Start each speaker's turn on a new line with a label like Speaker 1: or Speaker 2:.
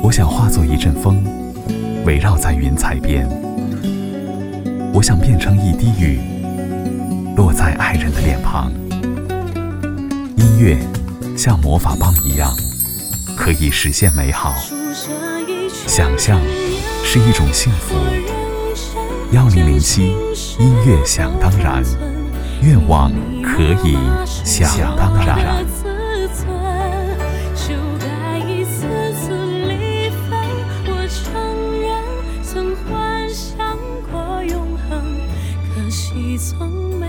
Speaker 1: 我想化作一阵风，围绕在云彩边。我想变成一滴雨，落在爱人的脸庞。音乐像魔法棒一样，可以实现美好。想象是一种幸福。1007音乐想当然，愿望可以想当然。
Speaker 2: 曾